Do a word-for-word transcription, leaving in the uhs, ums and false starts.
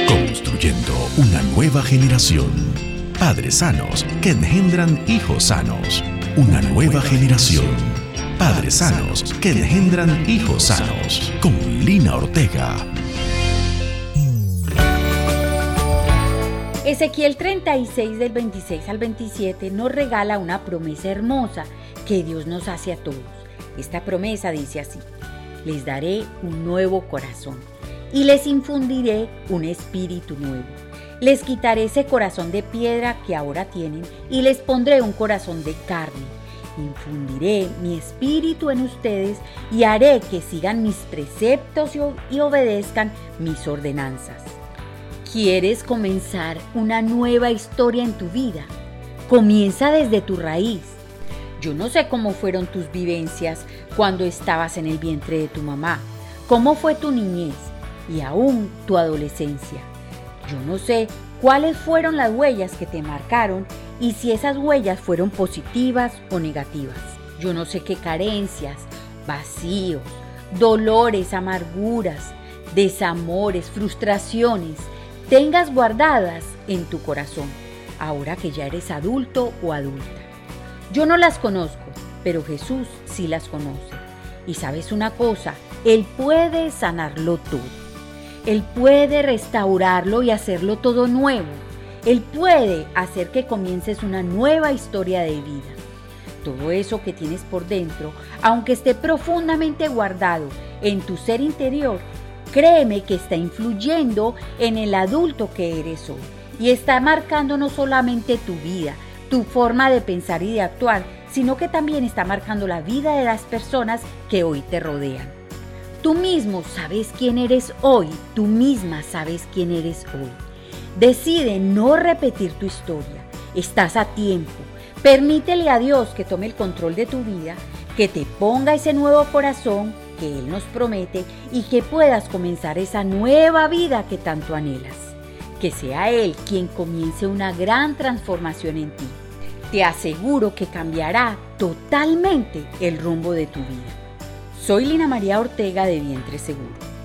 Construyendo una nueva generación. Padres sanos que engendran hijos sanos. Una nueva generación. Padres sanos que engendran hijos sanos. Con Lina Ortega. Ezequiel treinta y seis del veintiséis al veintisiete nos regala una promesa hermosa que Dios nos hace a todos. Esta promesa dice así: les daré un nuevo corazón y les infundiré un espíritu nuevo. Les quitaré ese corazón de piedra que ahora tienen y les pondré un corazón de carne. Infundiré mi espíritu en ustedes y haré que sigan mis preceptos y obedezcan mis ordenanzas. ¿Quieres comenzar una nueva historia en tu vida? Comienza desde tu raíz. Yo no sé cómo fueron tus vivencias cuando estabas en el vientre de tu mamá, cómo fue tu niñez y aún tu adolescencia. Yo no sé cuáles fueron las huellas que te marcaron y si esas huellas fueron positivas o negativas. Yo no sé qué carencias, vacíos, dolores, amarguras, desamores, frustraciones tengas guardadas en tu corazón, ahora que ya eres adulto o adulta. Yo no las conozco, pero Jesús sí las conoce. Y sabes una cosa, Él puede sanarlo todo. Él puede restaurarlo y hacerlo todo nuevo. Él puede hacer que comiences una nueva historia de vida. Todo eso que tienes por dentro, aunque esté profundamente guardado en tu ser interior, créeme que está influyendo en el adulto que eres hoy y está marcando no solamente tu vida, tu forma de pensar y de actuar, sino que también está marcando la vida de las personas que hoy te rodean. Tú mismo sabes quién eres hoy, tú misma sabes quién eres hoy. Decide no repetir tu historia, estás a tiempo. Permítele a Dios que tome el control de tu vida, que te ponga ese nuevo corazón que Él nos promete y que puedas comenzar esa nueva vida que tanto anhelas. Que sea Él quien comience una gran transformación en ti. Te aseguro que cambiará totalmente el rumbo de tu vida. Soy Lina María Ortega de Vientre Seguro.